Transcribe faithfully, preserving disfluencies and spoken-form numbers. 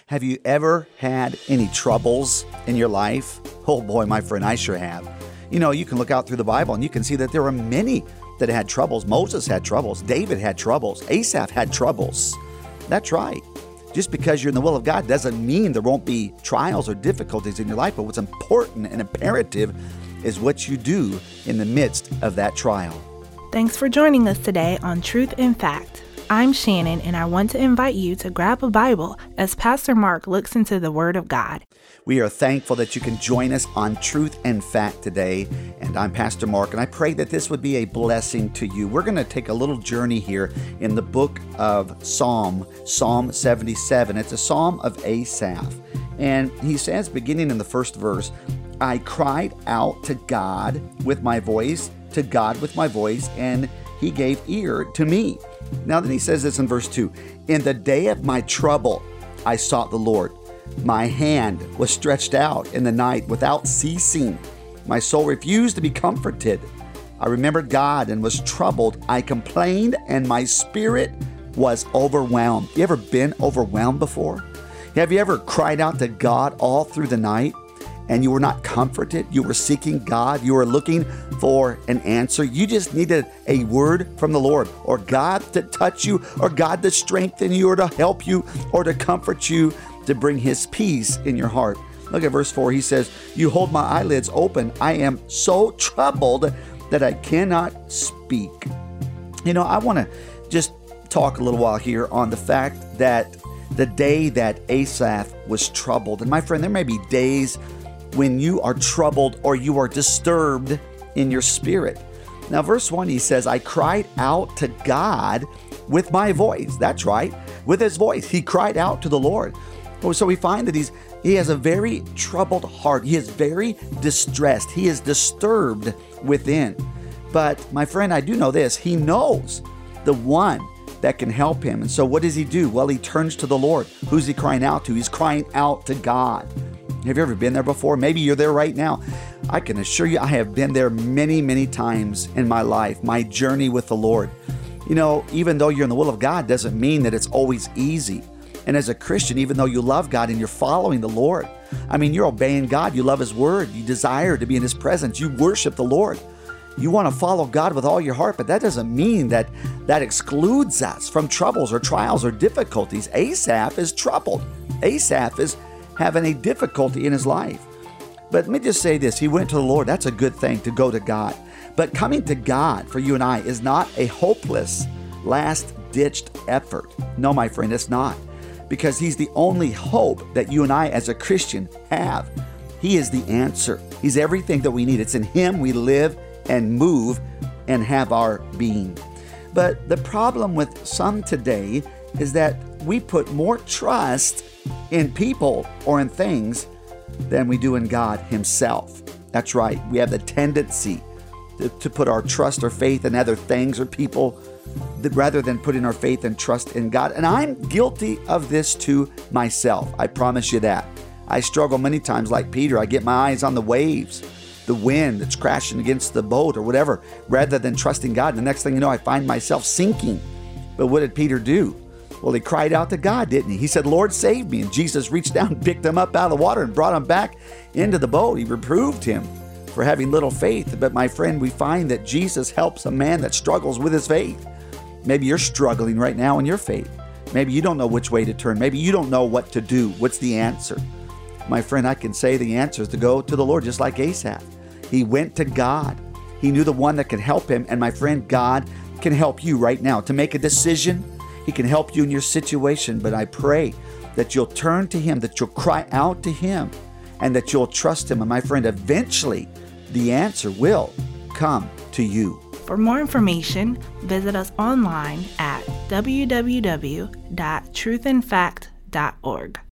Have you ever had any troubles in your life? Oh boy, my friend, I sure have. You know, you can look out through the Bible and you can see that there were many that had troubles. Moses had troubles. David had troubles. Asaph had troubles. That's right. Just because you're in the will of God doesn't mean there won't be trials or difficulties in your life, but what's important and imperative is what you do in the midst of that trial. Thanks for joining us today on Truth and Fact. I'm Shannon, and I want to invite you to grab a Bible as Pastor Mark looks into the Word of God. We are thankful that you can join us on Truth and Fact today, and I'm Pastor Mark, and I pray that this would be a blessing to you. We're going to take a little journey here in the book of Psalm, Psalm seventy-seven. It's a psalm of Asaph, and he says, beginning in the first verse, I cried out to God with my voice, to God with my voice, and he gave ear to me. Now then he says this in verse two, in the day of my trouble, I sought the Lord. My hand was stretched out in the night without ceasing. My soul refused to be comforted. I remembered God and was troubled. I complained and my spirit was overwhelmed. You ever been overwhelmed before? Have you ever cried out to God all through the night and you were not comforted? You were seeking God. You were looking for an answer. You just needed a word from the Lord, or God to touch you, or God to strengthen you, or to help you, or to comfort you, to bring his peace in your heart. Look at verse four. He says, you hold my eyelids open. I am so troubled that I cannot speak. You know, I want to just talk a little while here on the fact that the day that Asaph was troubled, and my friend, there may be days when you are troubled or you are disturbed in your spirit. Now, verse one, he says, I cried out to God with my voice. That's right. With his voice, he cried out to the Lord. So we find that he's he has a very troubled heart. He is very distressed. He is disturbed within. But my friend, I do know this. He knows the one that can help him. And so what does he do? Well, he turns to the Lord. Who's he crying out to? He's crying out to God. Have you ever been there before? Maybe you're there right now. I can assure you I have been there many, many times in my life, my journey with the Lord. You know, even though you're in the will of God doesn't mean that it's always easy. And as a Christian, even though you love God and you're following the Lord, I mean, you're obeying God. You love his word. You desire to be in his presence. You worship the Lord. You want to follow God with all your heart, but that doesn't mean that that excludes us from troubles or trials or difficulties. Asaph is troubled. Asaph is having a difficulty in his life. But let me just say this. He went to the Lord. That's a good thing, to go to God. But coming to God for you and I is not a hopeless, last-ditched effort. No, my friend, it's not. Because he's the only hope that you and I as a Christian have. He is the answer. He's everything that we need. It's in him we live and move and have our being. But the problem with some today is that we put more trust in people or in things than we do in God himself. That's right. We have the tendency to, to put our trust or faith in other things or people that, rather than putting our faith and trust in God. And I'm guilty of this too myself. I promise you that. I struggle many times like Peter. I get my eyes on the waves, the wind that's crashing against the boat or whatever, rather than trusting God. The next thing you know, I find myself sinking. But what did Peter do? Well, he cried out to God, didn't he? He said, Lord, save me. And Jesus reached down, picked him up out of the water and brought him back into the boat. He reproved him for having little faith. But my friend, we find that Jesus helps a man that struggles with his faith. Maybe you're struggling right now in your faith. Maybe you don't know which way to turn. Maybe you don't know what to do. What's the answer? My friend, I can say the answer is to go to the Lord, just like Asaph. He went to God. He knew the one that could help him. And my friend, God can help you right now to make a decision. He can help you in your situation, but I pray that you'll turn to him, that you'll cry out to him, and that you'll trust him. And my friend, eventually the answer will come to you. For more information, visit us online at w w w dot truth and fact dot org.